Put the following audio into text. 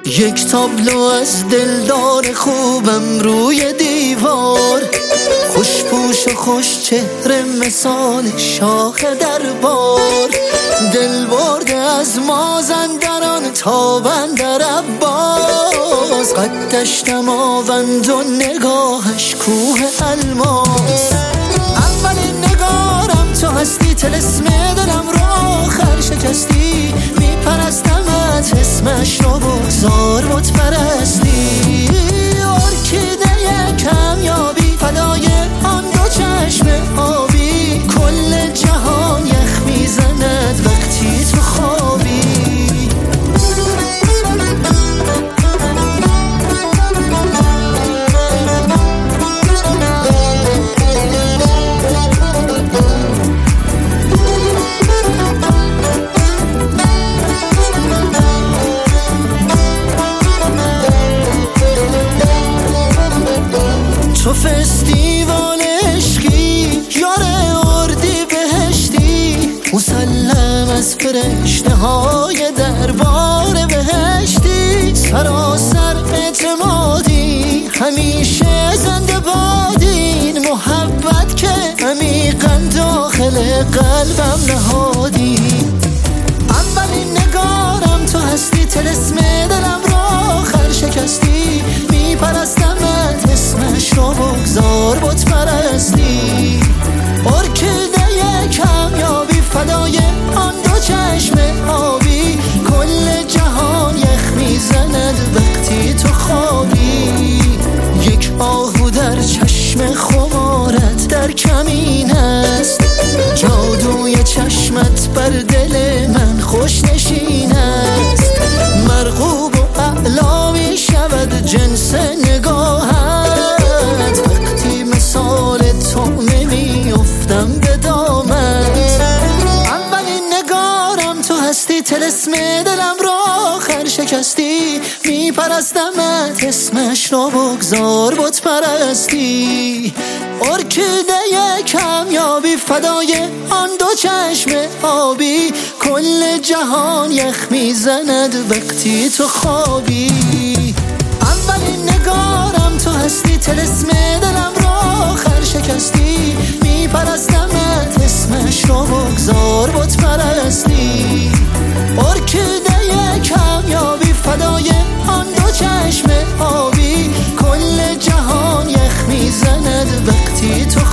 یک تابلو از دلدار خوبم روی دیوار، خوشپوش و خوش چهره مثال شاخ دربار، دل برده از مازندران تا بندر عباس، قدش دماوند و نگاهش کوه الماس. اولین نگارم تو هستی، طلسم دلم رو آخر شکستی، میپرستمت اسمش رو بگذار بت پرستی. ارکیده کمیابی فدای آن دو چشم آبی، کل جهان یخ میزند وقتی تو خوابی. تو فستیوال عشقی، یار اردی بهشتی، مسلم از فرشته های دربار بهشتی، سراسر اعتمادی همیشه زنده بادین، محبت که عمیقا داخل قلبم نهادی. اولین نگارم تو هستی، طلسم دلم رو آخر شکستی، میپرستمت اسمش رو بگذار بت پرستی. ارکیده کمیابی فدای آن دو چشم آبی، کل جهان یخ میزند وقتی تو خوابی. یک آهو در چشم خمارت در کمین است، جادوی چشمت بر دل من خوش نشین است، مرغوب و اعلا می شود جنس نگاهت، وقتی مثال تو نمی افتم به دامت. اولین نگارم تو هستی، طلسم دلم رو آخر شکستی، میپرستمت اسمش رو بگذار بت پرستی. ارکیده کمیابی فدای آن دو چشم آبی، کل جهان یخ میزند وقتی تو خوابی. اولین نگارم تو هستی، طلسم دلم رو آخر شکستی، میپرستمت اسمش رو بگذار بت پرستی. ارکیده کمیابی فدای آن دو چشم آبی، کل جهان یخ میزند وقتی تو